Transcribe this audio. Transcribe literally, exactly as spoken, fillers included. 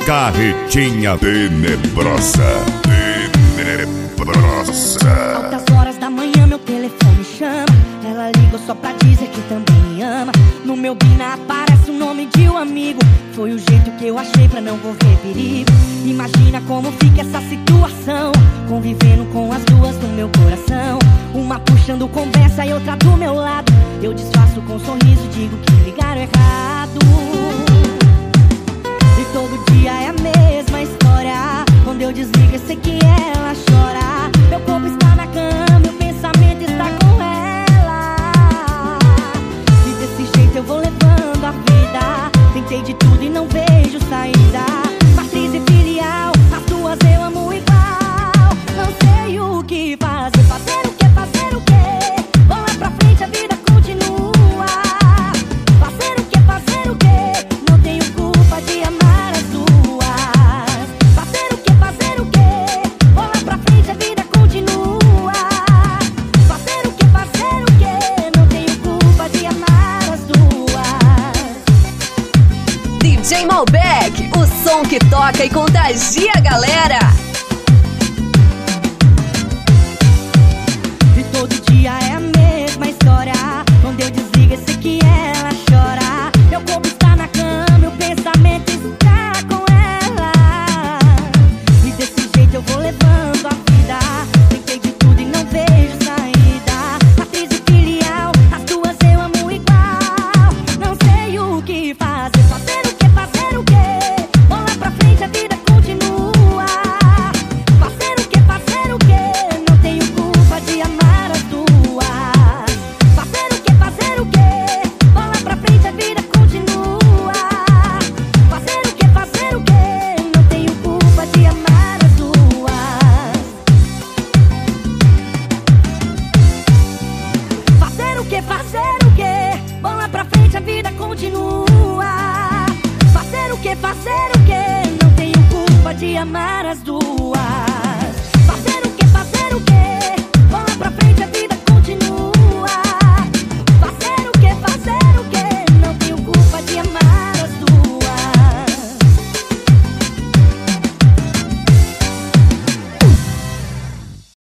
Carretinha tenebrosa, tenebrosa. Altas horas da manhã meu telefone chama. Ela ligou só pra dizer que também me ama. No meu bina aparece o nome de um amigo. Foi o jeito que eu achei pra não correr perigo. Imagina como fica essa situação, convivendo com as duas no meu coração. Uma puxando conversa e outra do meu lado. Eu disfarço com um sorriso, digo que ligaram errado. E todo dia é a mesma história. Quando eu desligo eu sei que ela chora. Meu corpo está na cama, meu pensamento está com ela. E desse jeito eu vou levando a vida. Tentei de tudo e não vejo saída. Matriz e filial, as duas eu amo igual. Não sei o que fazer, fazer o que, fazer o que. Bola pra frente, a vida continua. Fazer o que, fazer o que. Não tenho culpa de amar as duas. Fazer o que, fazer o que. Bola pra frente, a vida continua. Fazer o que, fazer o que. Não tenho culpa de amar as duas. D J Malbec, o som que toca e contagia a galera. E todo dia é a mesma história. Quando eu desligo eu sei que ela chora. Meu corpo está na cama, meu pensamento está com ela. E desse jeito eu vou levando a vida. Tentei de tudo e não vejo saída. Matriz e filial, as duas eu amo igual. Não sei o que fazer, fazer o que, fazer o que. Bola pra frente, a vida continua. Fazer o que, fazer o que. Não tenho culpa de amar as duas. Fazer o que, fazer o que. Bola pra frente, a vida continua. Fazer o que, fazer o que. Não tenho culpa de amar as duas. Fazer o que, fazer o que. Bola pra frente, a vida continua. Fazer o que, fazer o que. Não tenho culpa de amar as duas. Fazer o que, fazer o que.